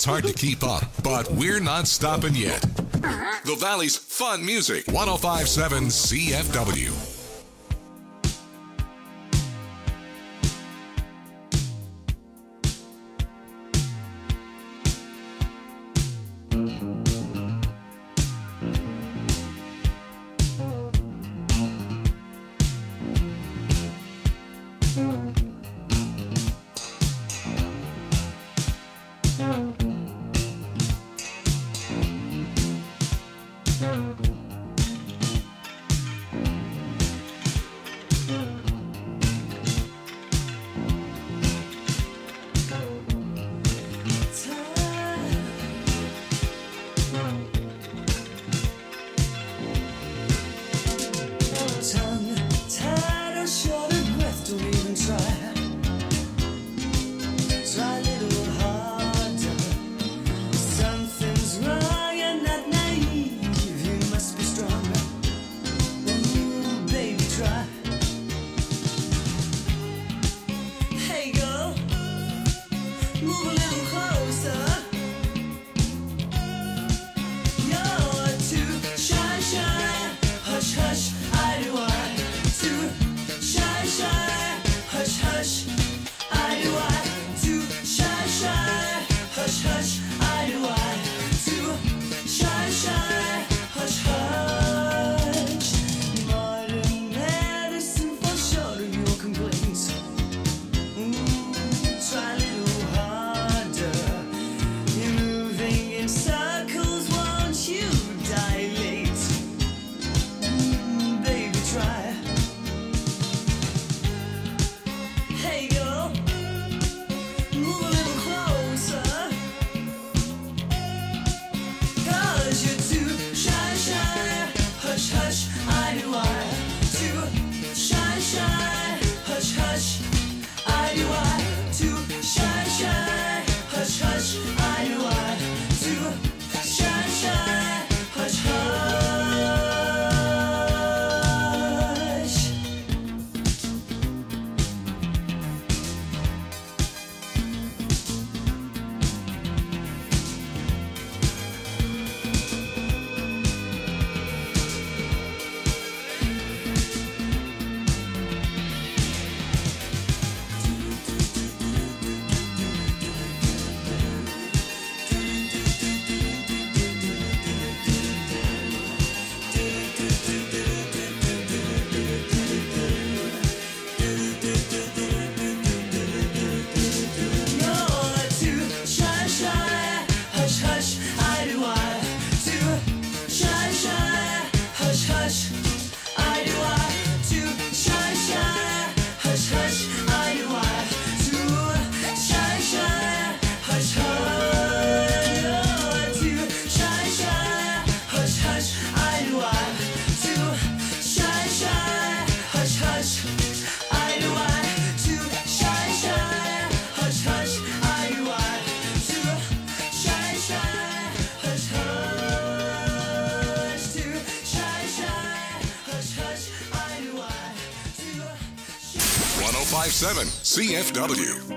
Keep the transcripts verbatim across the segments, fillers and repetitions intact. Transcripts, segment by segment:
it's hard to keep up, but we're not stopping yet. The Valley's fun music, one oh five point seven C F W. one oh five point seven C F W.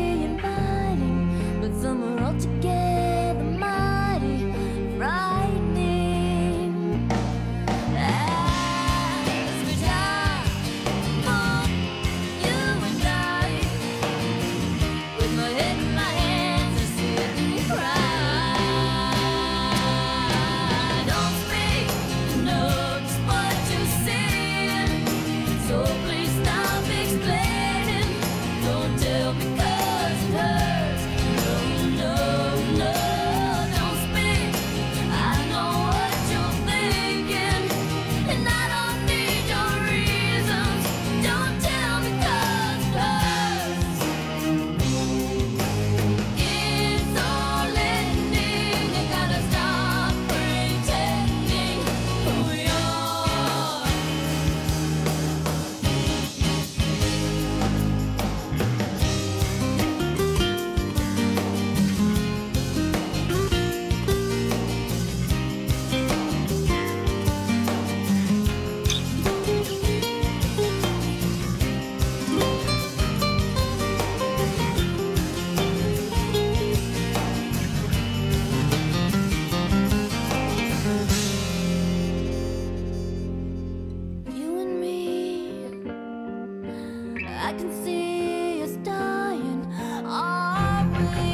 Together mighty right I can see us dying, are we?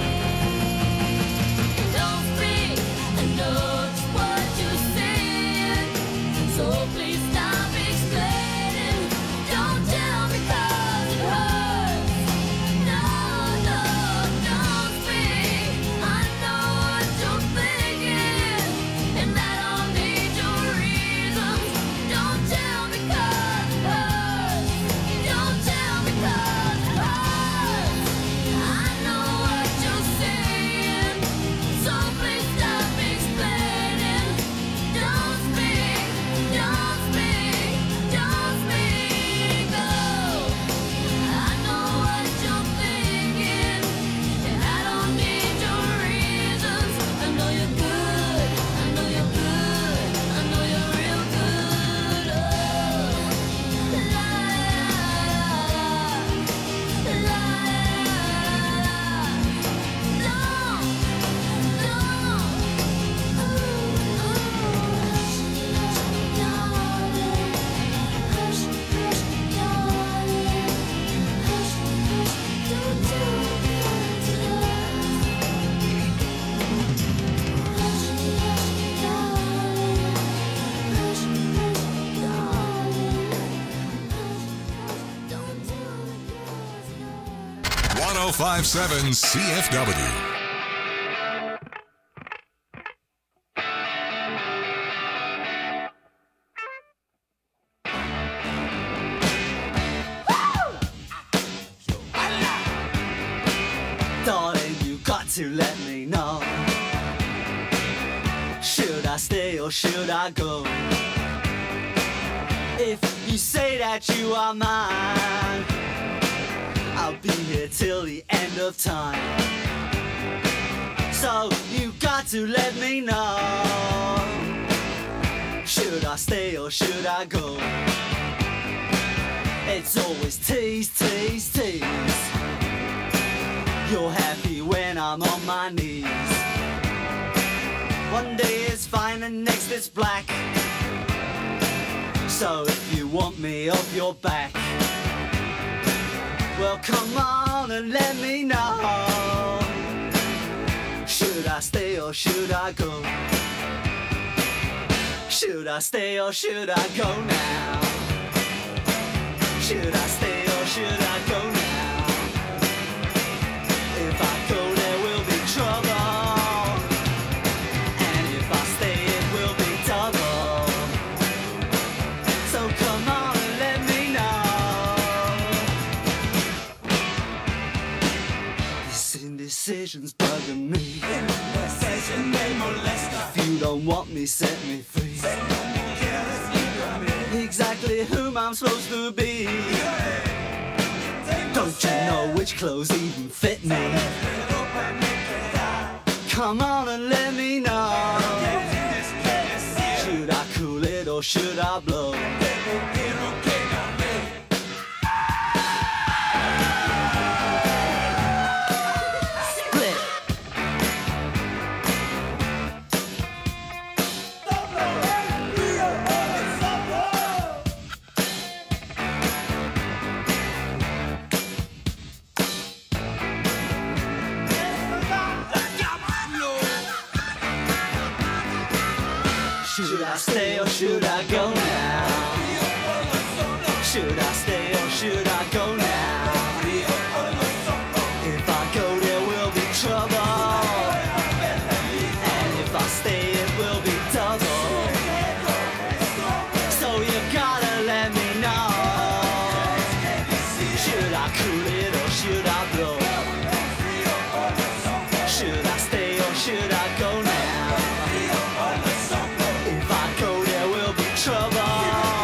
Don't speak, I know just what you're saying, so please stop explaining. Don't tell me 'cause it hurts. No, no, don't speak. I know what you're thinking, and I don't need your reasons. Don't tell me 'cause it hurts. Don't tell me 'cause it hurts. I know what you're saying, so please stop explaining. Don't speak, don't speak, don't speak. Oh, I know what you're thinking, and I don't need your reasons. I know you're good, I know you're good, I know you're real good. Oh, la la la la. Don't, don't. Ooh, ooh. Hush, hush, darling. Hush, hush, darling. Hush, hush, don't do it to us. Hush, hush, darling. Hush, hush, darling. Hush, hush, don't do it to us. one oh five point seven C F W. Darling, you got to let me know. Should I stay or should I go? If you say that you are mine, I'll be here till the end of time. So you got to let me know. Should I stay or should I go? It's always tease, tease, tease. You're happy when I'm on my knees. One day it's fine and next it's black. So if you want me off your back, well come on and let me know. Should I stay or should I go? Should I stay or should I go now? Should I stay or should I go now? If I go there will be trouble, and if I stay it will be double. So come on and let me know. This indecision's bugging me. Indecision may molest us. If you don't want me, set me free. Exactly whom I'm supposed to be. Don't you know which clothes even fit me? Come on and let me know. Should I cool it or should I blow? Split. Should I stay or should I go now? Should I stay or should I go now? If I go there will be trouble, and if I stay it will be double. So you gotta let me know. Should I cool it or should I blow? Should I stay or should I go now? If I go there will be trouble,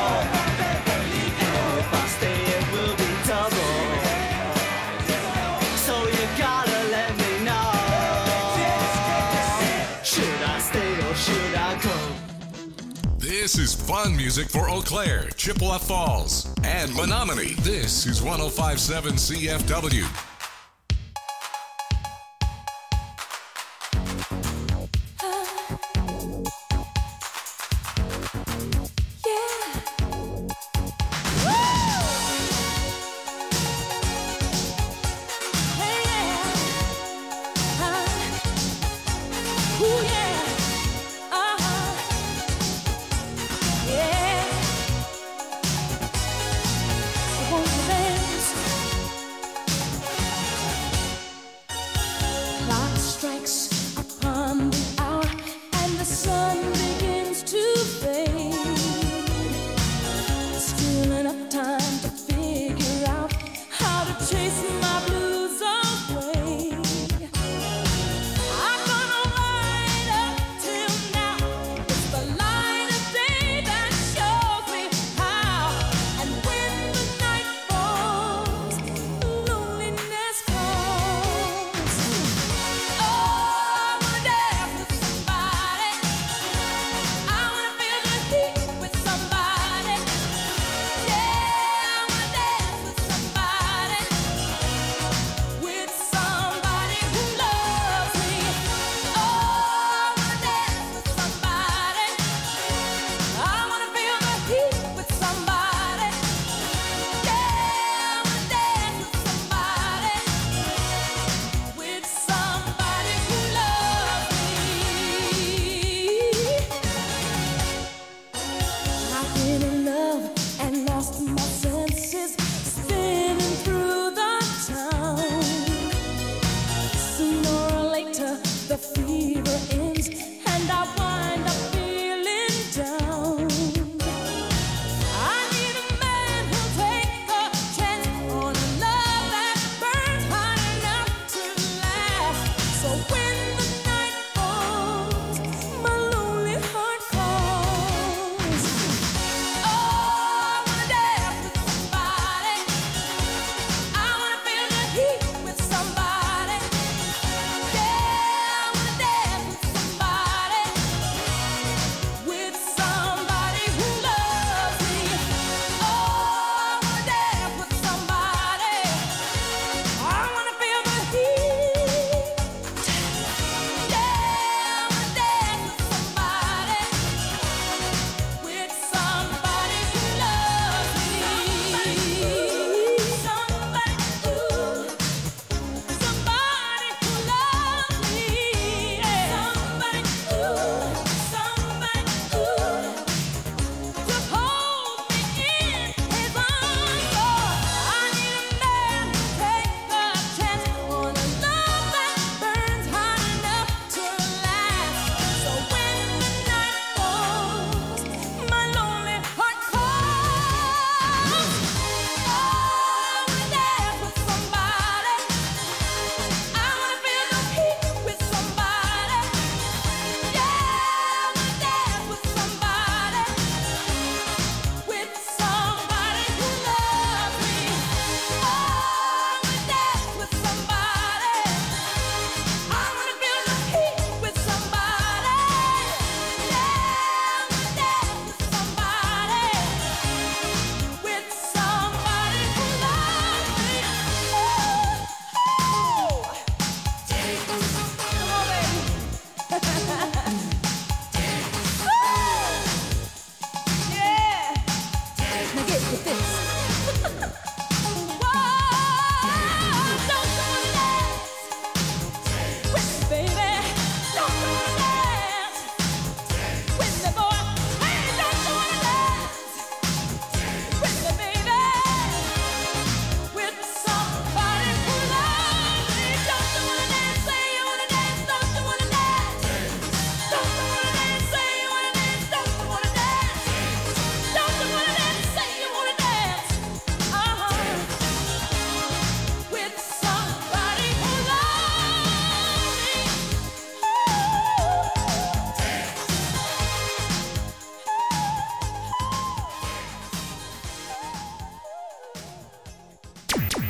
and if I stay it will be double. So you gotta let me know. Should I stay or should I go? This is fun music for Eau Claire, Chippewa Falls, and Menominee. This is one oh five point seven C F W. Yeah. Woo!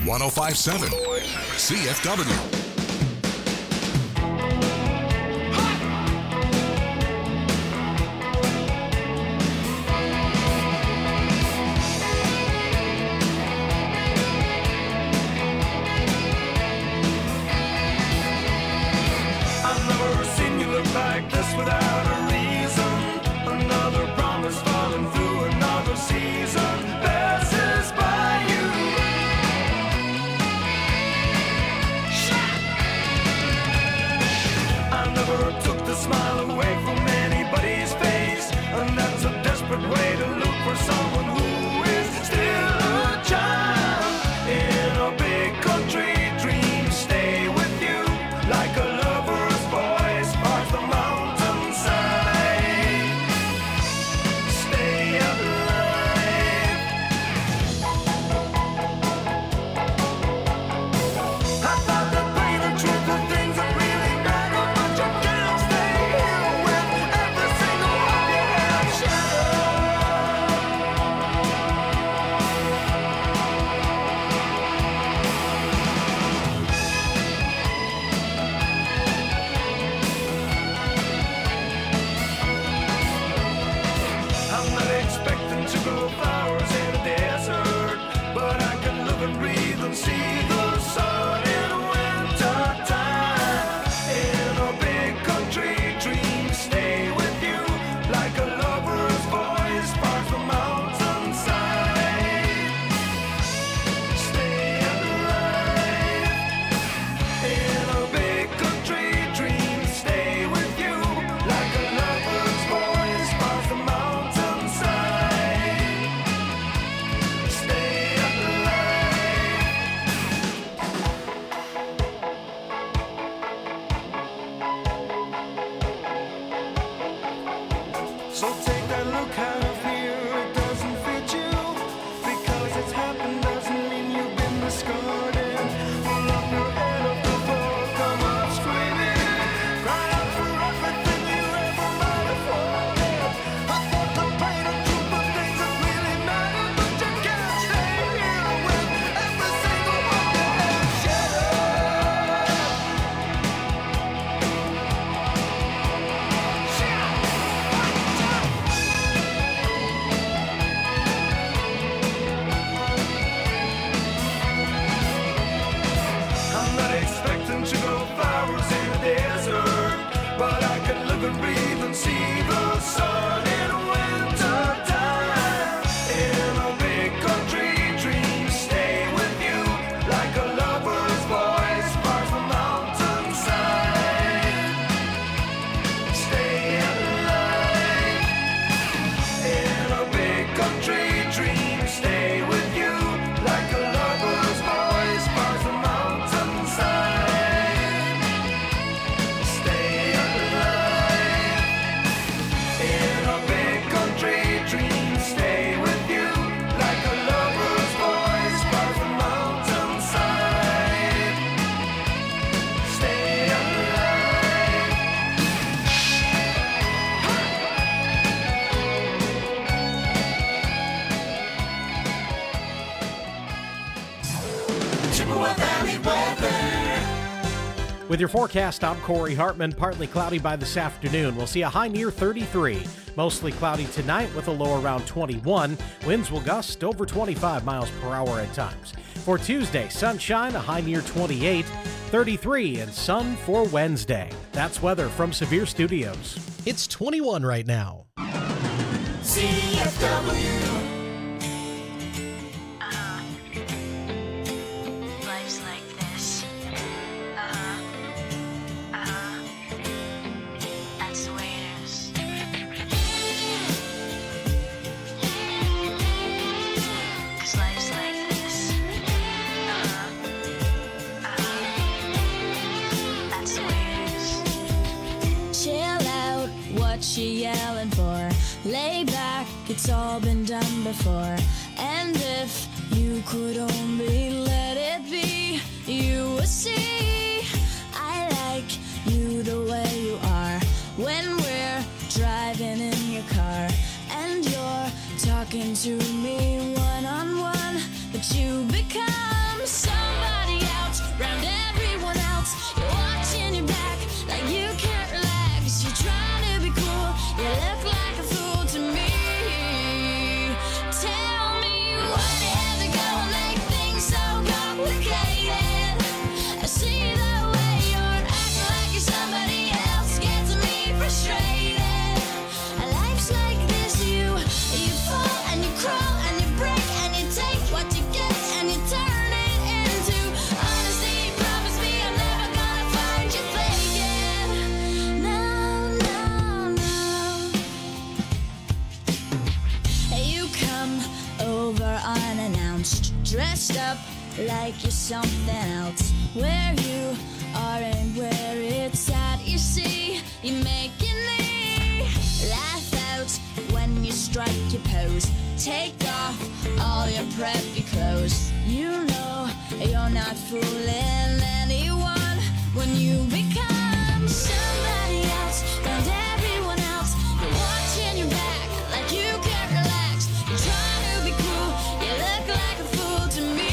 one oh five point seven C F W. Like this without a reason, another promise falling through another season passes by you. I never took the smile away from anybody's face, and that's a desperate way to look for someone who is still a child in a big country dream. Stay with you like a lover's voice parts the mountainside. Stay alive. I thought that pain and truth are things that really matter, but you can't stay here with every single one you have shattered. I'm not expecting to grow flowers in a desert, but I can live and breathe and see the sun in winter time. In a big country dream, stay with you like a lover's voice parts the mountainside. Stay alive. In a big country dream, stay with you like a lover's voice parts the mountainside. Stay alive. So take that look out of here, it doesn't fit you. Because it's happened doesn't mean you've been discarded. Pull up your head off the floor, come up screaming. Cry out for everything you ever might have wanted. I thought the pain and truth of things that really matter, but you can't stay here with every single one you have shattered. I'm not expecting to grow flowers in a desert, but I can live and breathe and see the sun in winter time. In a big country dream, stay with you like a lover's voice parts the mountainside. Stay alive. In a big country dream, stay with you like a lover's voice parts the mountainside. Stay alive. In a big country dream, stay with you like a lover's voice parts the mountainside. Stay alive. Chippewa Valley weather. With your forecast, I'm Corey Hartman. Partly cloudy by this afternoon. We'll see a high near thirty-three. Mostly cloudy tonight with a low around twenty-one. Winds will gust over twenty-five miles per hour at times. For Tuesday, sunshine, a high near twenty-eight. thirty-three and sun for Wednesday. That's weather from Severe Studios. It's twenty-one right now. C F W. Life's like this. Uh-huh. Uh-huh. That's the way it is. Cause life's like this. Uh-huh. Uh-huh. That's the way it is. Chill out, what you yelling for? Lay back, it's all been done before. And if you could only let it be, you would see I like you the way you are. When we're driving in your car and you're talking to me one on one, but you become so unannounced, dressed up like you're something else. Where you are and where it's at, you see, you're making me laugh out when you strike your pose. Take off all your preppy clothes. You know you're not fooling anyone when you become somebody else. And everyone else, you're watching your back like you can't relax. You're trying to be cool, you look like a fool to me.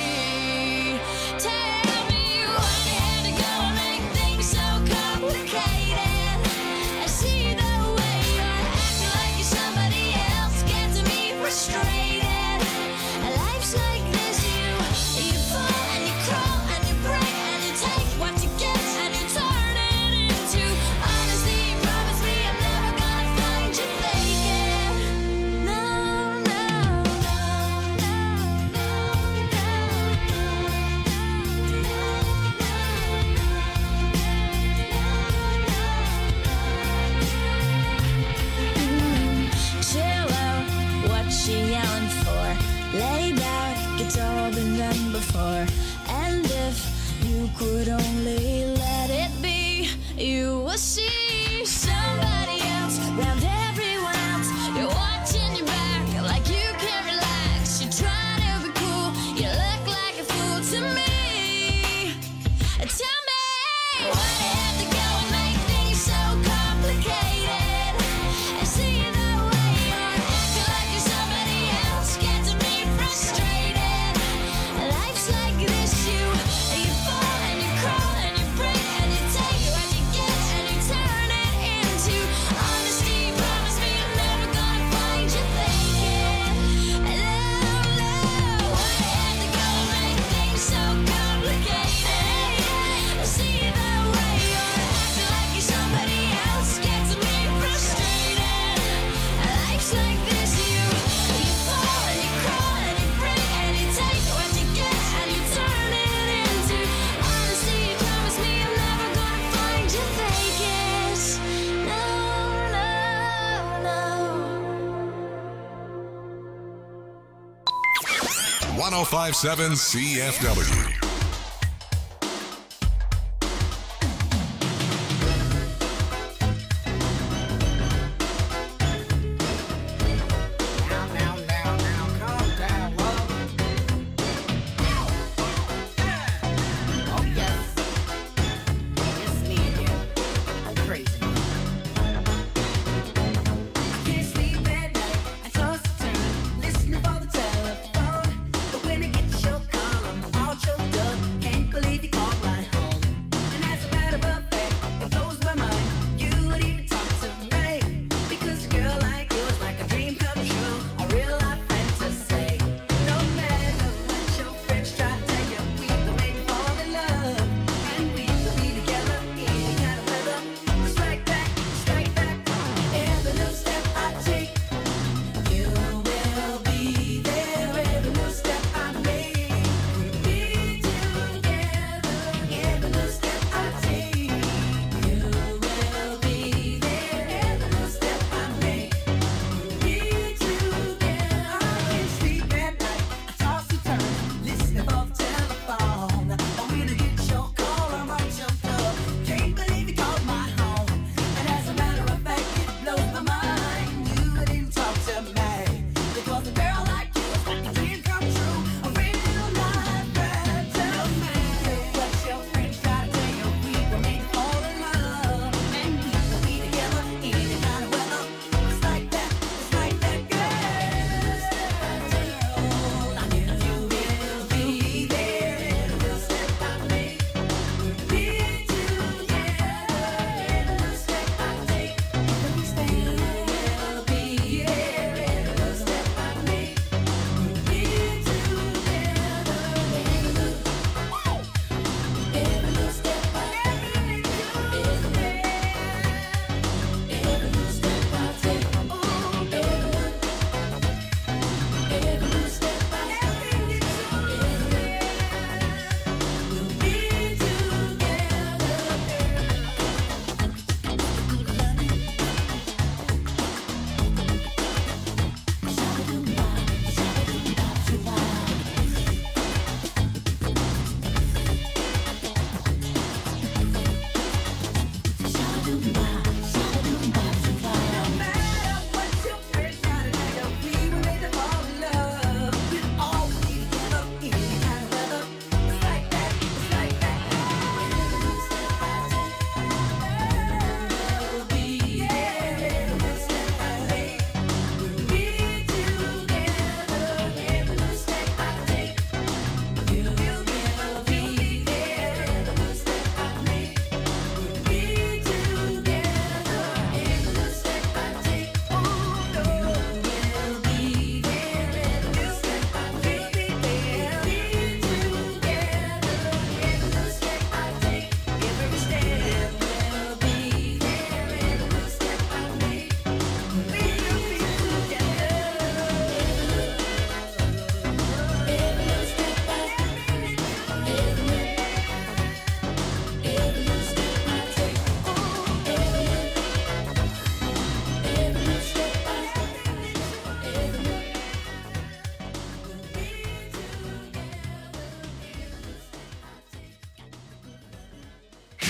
Tell me why you had to go and make things so complicated. I see the way you're acting like you're somebody else, gets me frustrated. Life's like this, you you fall and you crawl and you break and you take what you get and you turn it into honesty. Promise me I'm never gonna find you faking. No, no, no, no, no, chill out, what she yelling for? Lay back, it's all been done before. And if you could only let it be, you will see somebody else round everyone else. You're watching your back like you can't relax. You're trying to be cool, you look like a fool to me. Tell me why you have to go and make things so complicated. I see the way you're acting like you're somebody else, gets me frustrated. Life's like this, you you fall and you crawl and you break and you take what you get and you turn it into honesty. Promise me I'm never gonna find you faking. No, no, why you have to go and make things so complicated? I see the way you're acting like you're somebody else, gets me frustrated. Life's like this, you you fall and you crawl and you break and you take what you get and you turn it into honesty. Promise me I'm never gonna find you faking. No, no, no. one oh five point seven C F W. Now, now, now, now, calm down, love. Oh, yes. It's me again. I'm crazy. Can't sleep at night. I toss and turn, listening for the telephone. But when I get your call, I'm all choked up.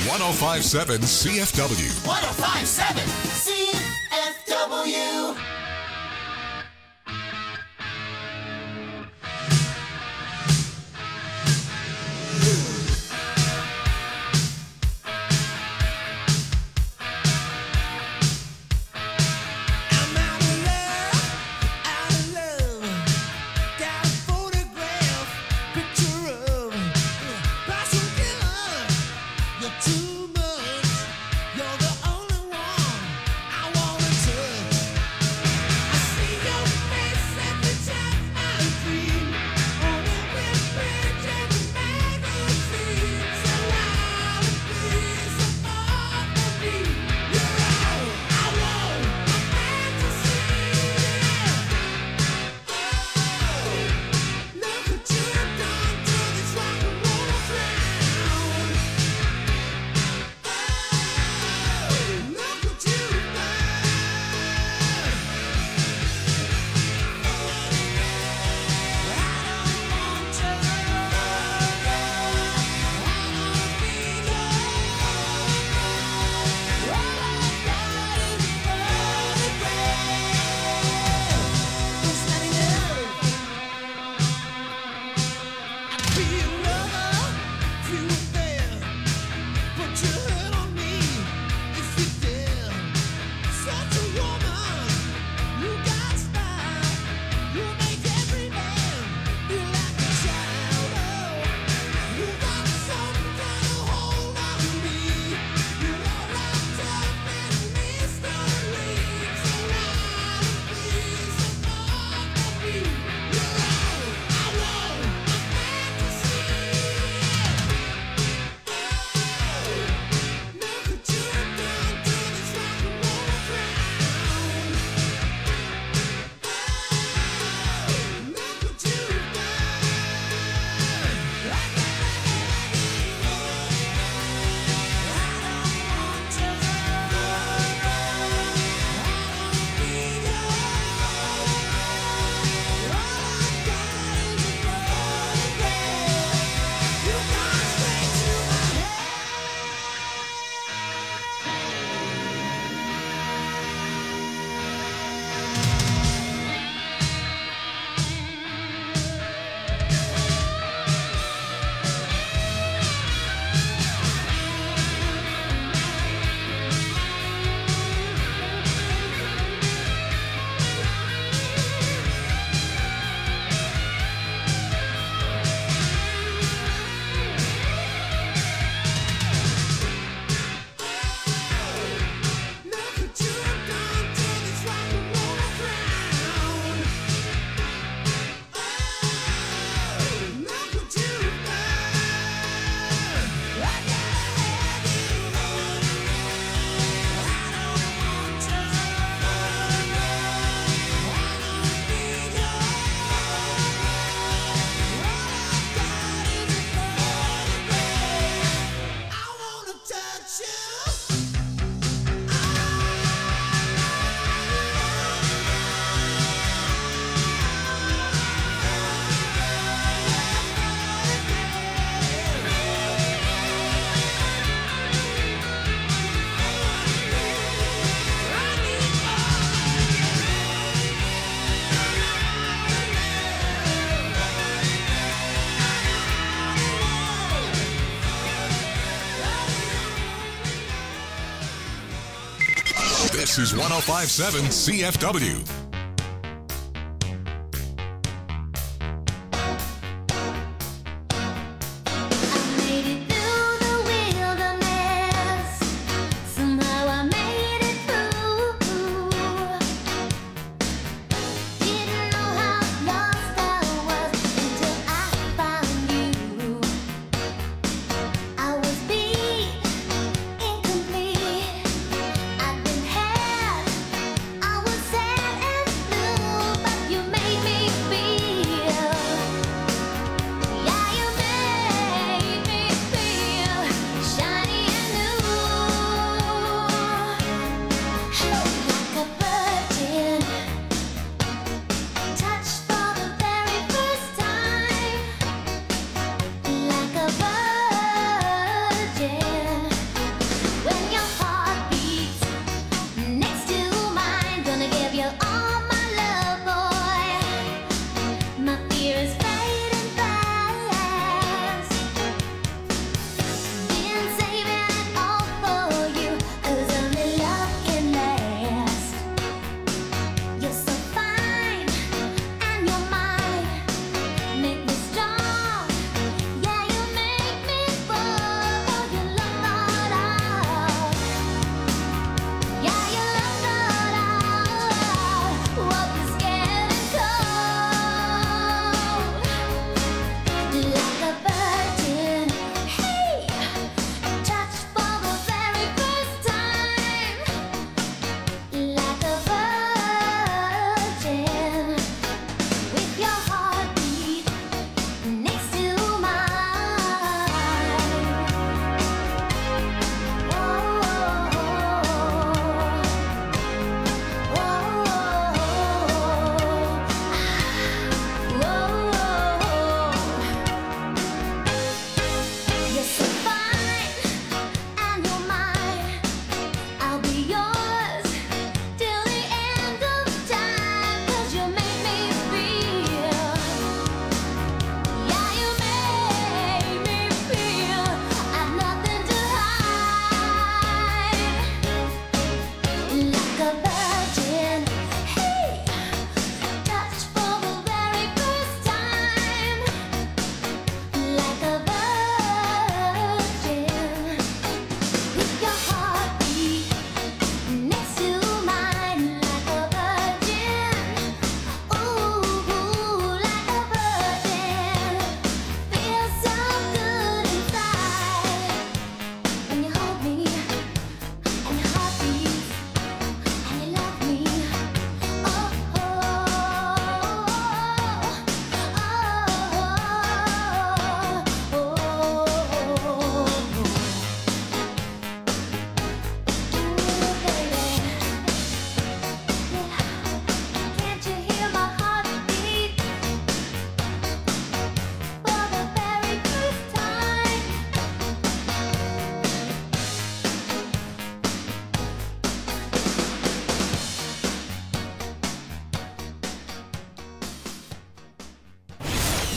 ten fifty-seven C F W. ten fifty-seven C F W. I'm out of love, out of love. Got a photograph, picture of passion killer. You're too much. You're the only one I wanna touch. I see your face every time I dream. On every page of the magazine. So loud and please, so far from me. You're all I want, my fantasy. Look what you've done to this rock and roll crowd. Look what you've done. This is ten fifty-seven C F W. Incomplete. I've been had. I was sad and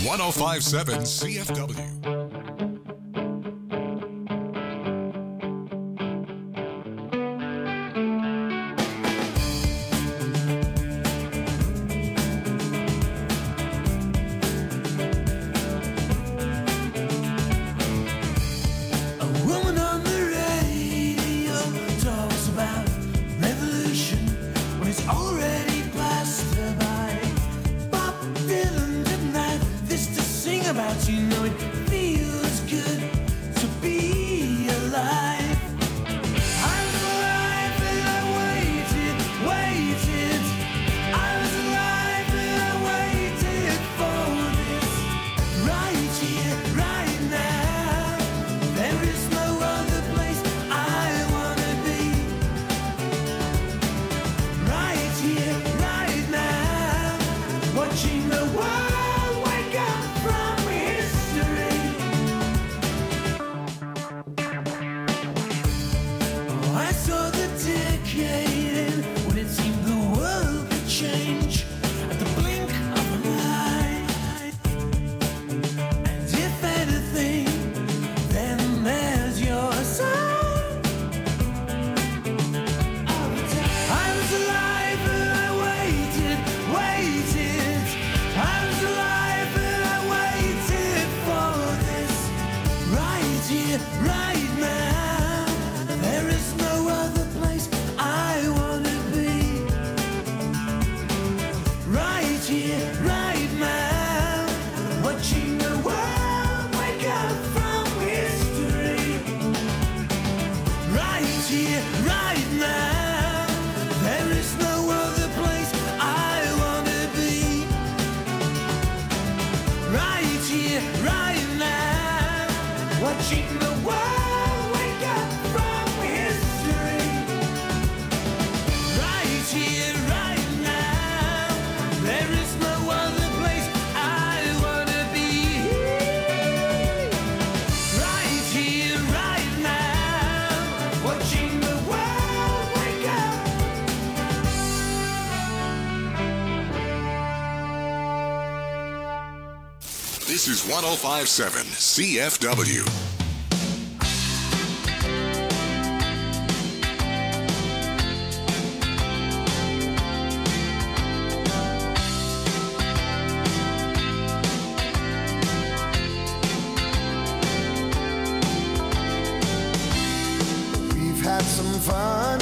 one oh five point seven C F W. This is one oh five point seven C F W. We've had some fun.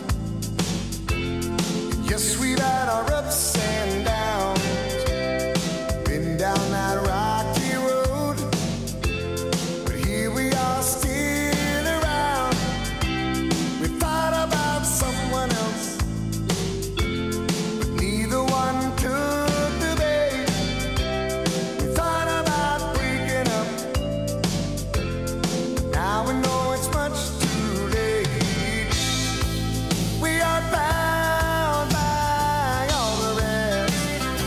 Yes, we've had our ups and downs. Been down that rocky road, but here we are still around. We thought about someone else, but neither one took the bait. We thought about breaking up, now we know it's much too late. We are bound by all the rest,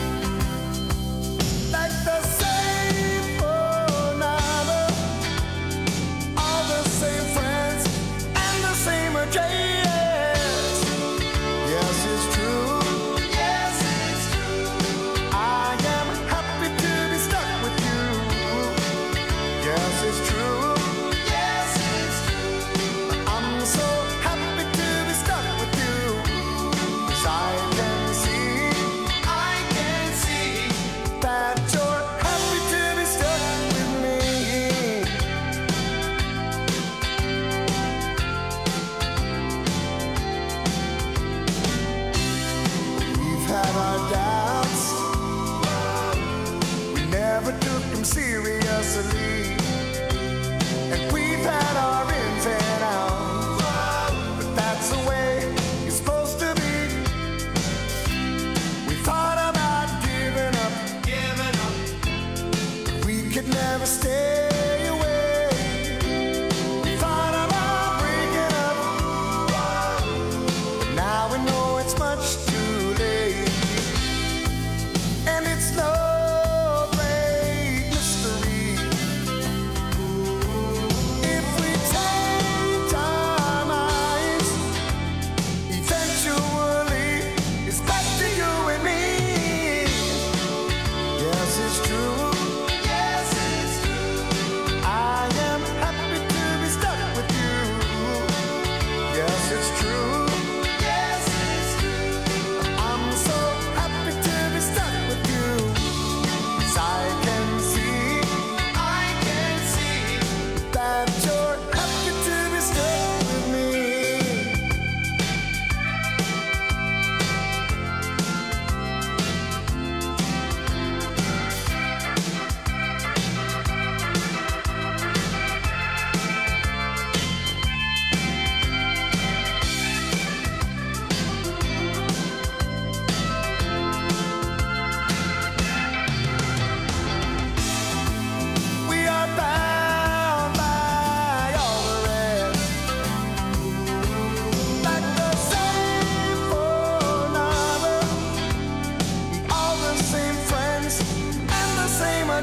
like the same phone number, all the same friends, and the same address. Yes, it's true. Yes, it's true. I am happy to be stuck with you. Yes, it's true. Yes, it's true. I'm so happy to be stuck with you. 'Cause I can see, I can see that you're happy to be stuck with me. We've had our doubts, we never took them seriously, and we've had our ins and outs, but that's the way it's supposed to be. We thought about giving up, giving up. We could never stay away. We thought about breaking up, but now we know it's much too late. And it's no great mystery. If we change our minds, eventually it's back to you and me. Yes, it's true.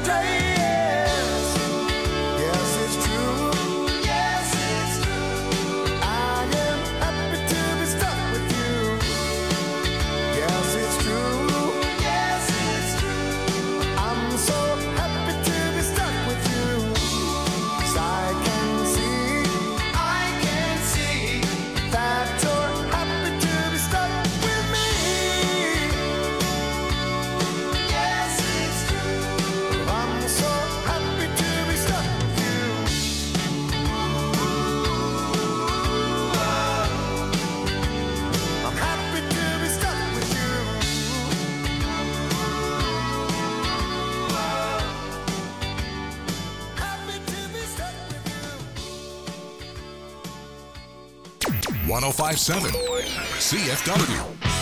one oh five point seven C F W.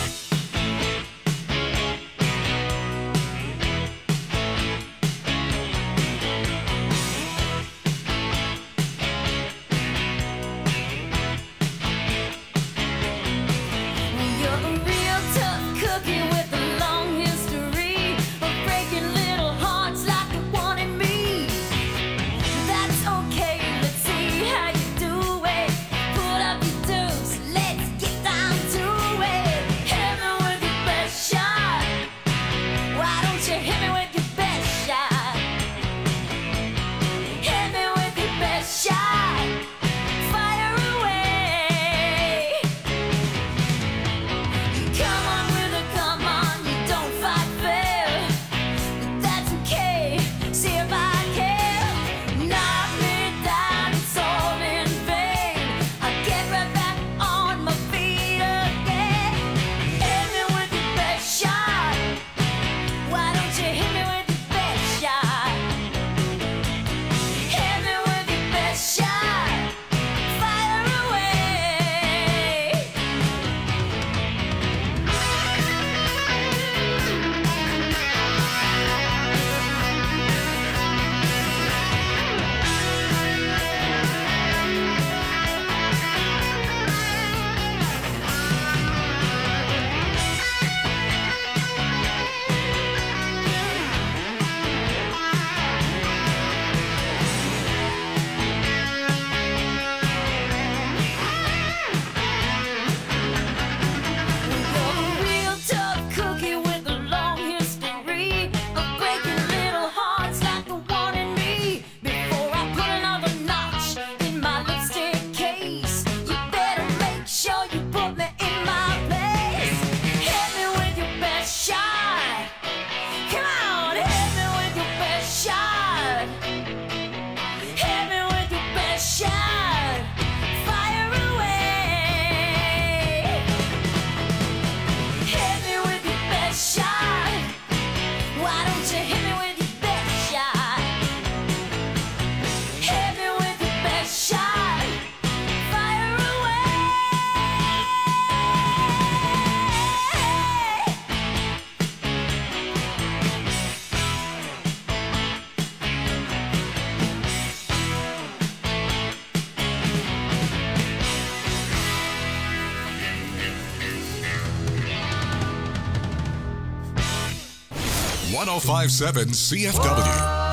one oh five point seven C F W.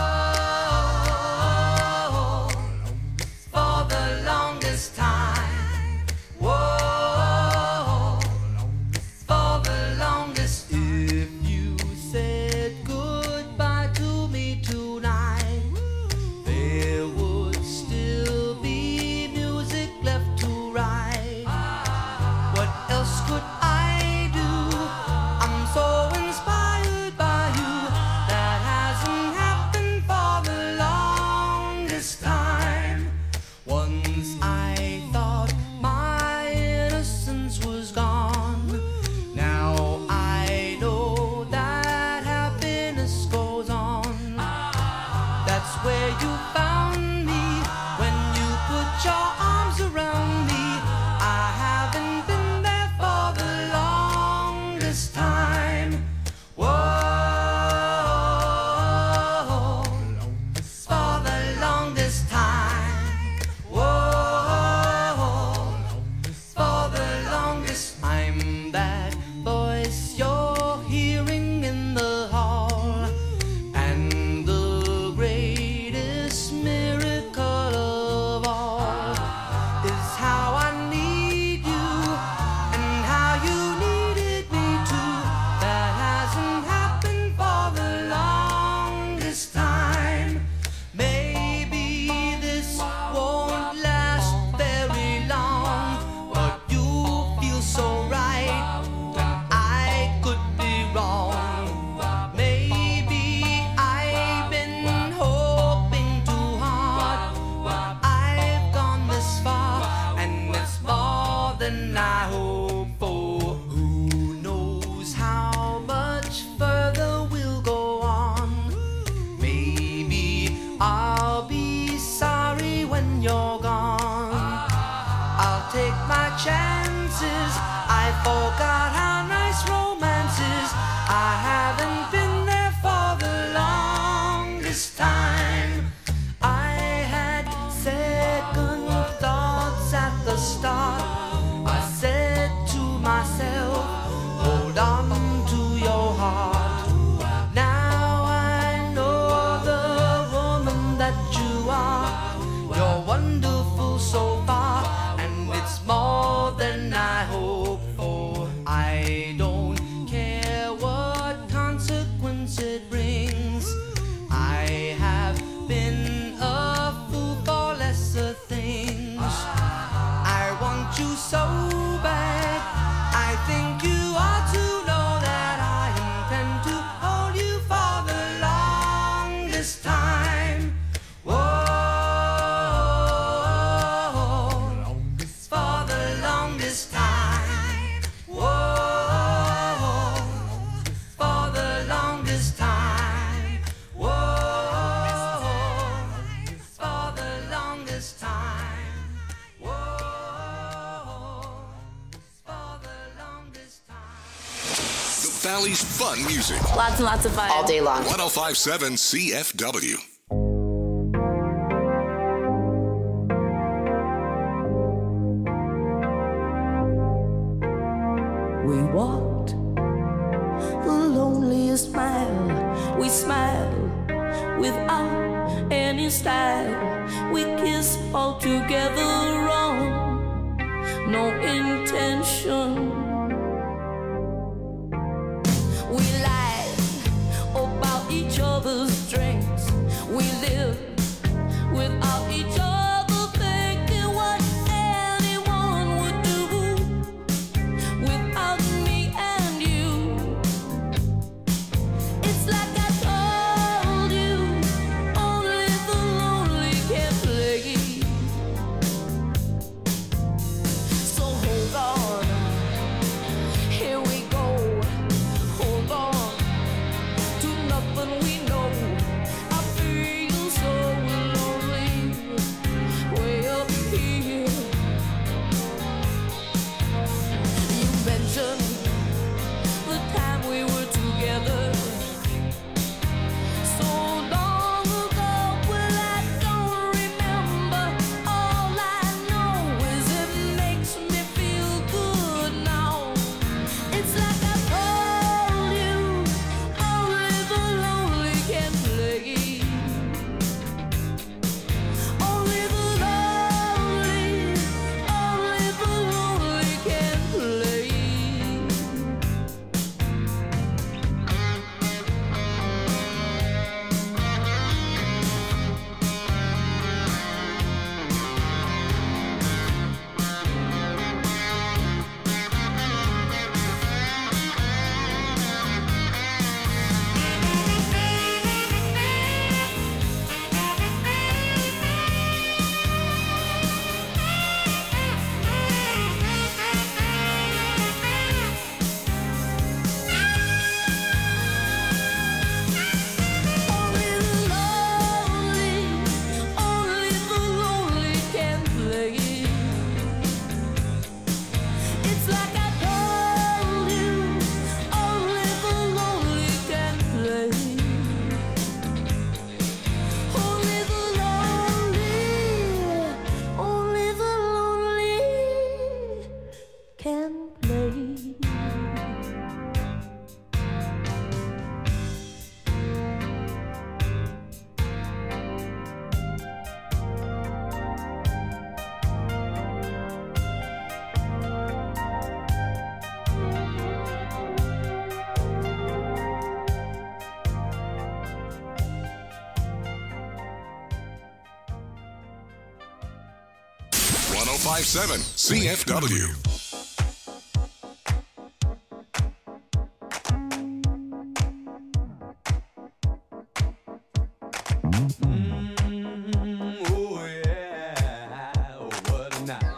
For the longest time. Whoa, for the longest. If you said goodbye to me tonight, there would still be music left to write. What else could I do? I'm so inspired by you. That hasn't happened for the longest time. Once I thought my innocence was gone. Now I know that happiness goes on. That's where you found me when you put your arms around me. I haven't been there for the longest time. Whoa, for the longest time. Whoa, for the longest. I'm that voice you're hearing in the hall, and the forgot how nice romance is. I haven't been there for the longest time. I had second thoughts at the start. I said to myself, hold on to your heart. Now I know the woman that you are. You're wonderful so far, and it's more than I hoped for. I don't care what consequence it brings. I have been a fool for lesser things. I want you so bad. I think you ought to know that I intend to hold you for the longest time. Whoa, for the longest time. Whoa, for the longest time. Whoa, for the longest time. Whoa, for the longest time. The Valley's fun music. Lots and lots of fun. All day long. ten fifty-seven C F W. We walked the loneliest mile. We smiled without any style. We kissed all together wrong. No intention. We lied about each other's strengths. We lived without each other, thinking what anyone would do without me and you. It's like I told you, only the lonely can play. So hold on, here we go. Hold on to nothing we know. I feel so lonely, way up here. You mentioned the time we were together so long ago. Well, I don't remember. All I know is it makes me feel good now. It's like I told you, only the lonely can play. Only the lonely, only the lonely can play. Only the lonely, only the lonely can play. It's like I told you, only the lonely can play. Only the lonely, only the lonely can play. ten fifty-seven C F W. Oh yeah, what a night.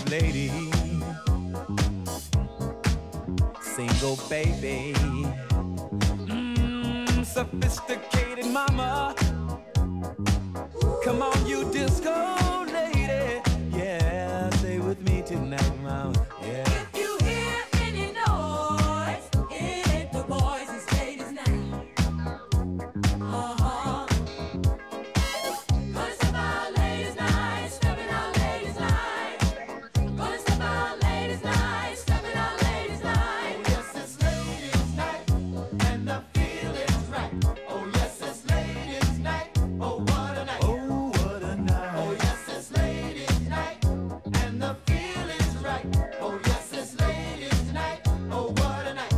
lady, single baby, mm, sophisticated mama. Come on, you disco lady, yeah, stay with me tonight, mama, yeah. If you hear any noise, it ain't the boys, it's ladies' night. Uh-huh. Gonna step out ladies' night, stepping out ladies' night. Gonna step out ladies' night, stepping out ladies' night. Oh yes, it's ladies' night, and the feeling's right. Oh yes, it's ladies' night. Oh what a night. Oh, what a night. Oh yes, it's ladies' night, and the feeling's right. Oh yes, it's ladies' night. Oh what a night.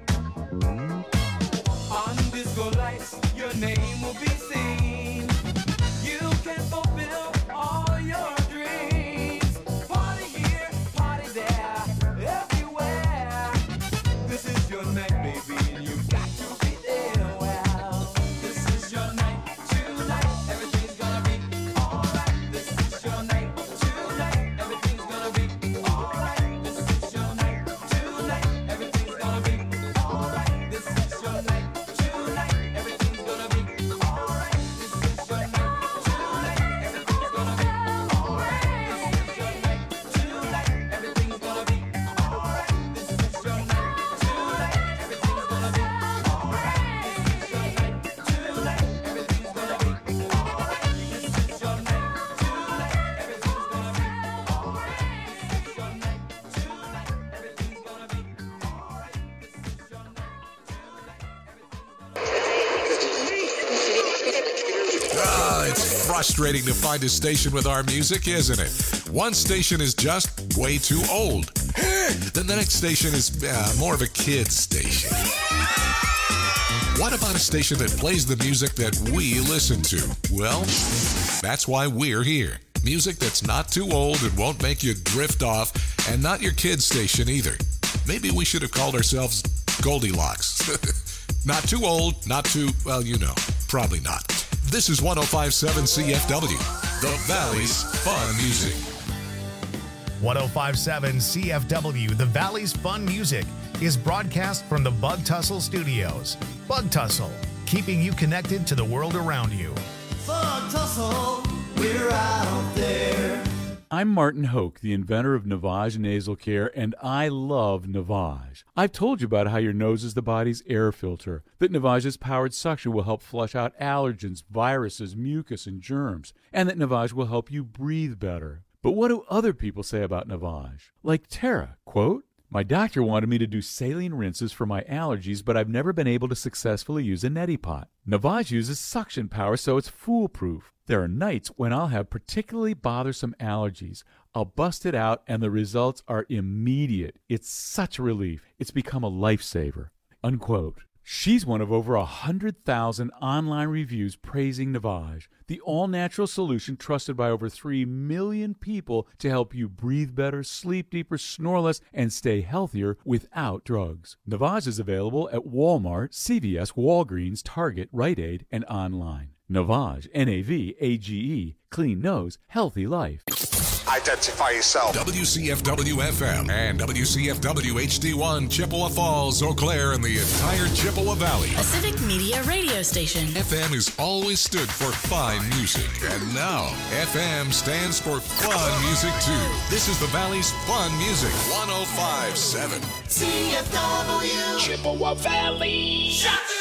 On disco lights, your name will be seen. You can fulfill all your dreams. Party here, party there, everywhere. This is your night, baby, and you've got to be there. Well, this is your night tonight. Everything's gonna be alright. This is your night tonight. Everything's gonna be alright. This is your night tonight. Everything's gonna be alright. This is your night tonight. Everything's gonna be alright. This is your night tonight. Everything's gonna be alright. This is your night tonight. Everything's gonna be alright. This is your night tonight. Everything's gonna be alright. This is your night tonight. Everything's gonna be alright. This is your night tonight. Everything's gonna be alright. This is your night tonight. Everything's gonna be alright. This is your night. Ah, it's frustrating to find a station with our music, isn't it? One station is just way too old. Then the next station is uh, more of a kid's station. What about a station that plays the music that we listen to? Well, that's why we're here. Music that's not too old and won't make you drift off, and not your kid's station either. Maybe we should have called ourselves Goldilocks. Not too old, not too, well, you know, probably not. This is one oh five point seven C F W, the Valley's Fun Music. one oh five point seven C F W, The Valley's Fun Music, is broadcast from the Bug Tussle Studios. Bug Tussle, keeping you connected to the world around you. Bug Tussle, we're out there. I'm Martin Hoke, the inventor of Navage Nasal Care, and I love Navage. I've told you about how your nose is the body's air filter, that Navage's powered suction will help flush out allergens, viruses, mucus, and germs, and that Navage will help you breathe better. But what do other people say about Navage? Like Tara, quote, "My doctor wanted me to do saline rinses for my allergies, but I've never been able to successfully use a neti pot. Navage uses suction power, so it's foolproof. There are nights when I'll have particularly bothersome allergies. I'll bust it out, and the results are immediate. It's such a relief. It's become a lifesaver." Unquote. She's one of over one hundred thousand online reviews praising Navage, the all-natural solution trusted by over three million people to help you breathe better, sleep deeper, snore less, and stay healthier without drugs. Navage is available at Walmart, C V S, Walgreens, Target, Rite Aid, and online. Navage, N A V A G E, clean nose, healthy life. Identify yourself. W C F W F M and W C F W H D one, Chippewa Falls, Eau Claire, and the entire Chippewa Valley. A civic media radio station. F M has always stood for fine music, and now F M stands for fun music too. This is the Valley's Fun Music, one oh five point seven C F W Chippewa Valley. Shut